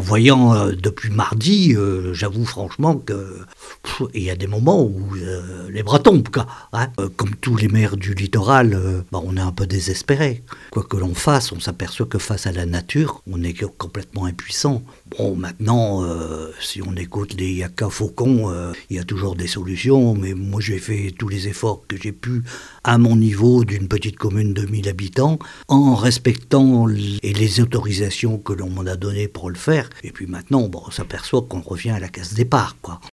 voyant depuis mardi, j'avoue franchement que il y a des moments où les bras tombent, quoi, hein. Comme tous les maires du littoral, on est un peu désespéré. Quoi que l'on fasse, on s'aperçoit que face à la nature, on est complètement impuissant. Bon, maintenant, si on écoute les Yaka Faucon, il y a toujours des solutions, mais moi j'ai fait tous les efforts que j'ai pu à mon niveau d'une petite commune de 1000 habitants, en respectant les autorisations que l'on m'en a données pour le faire. Et puis maintenant, on s'aperçoit qu'on revient à la case départ, quoi.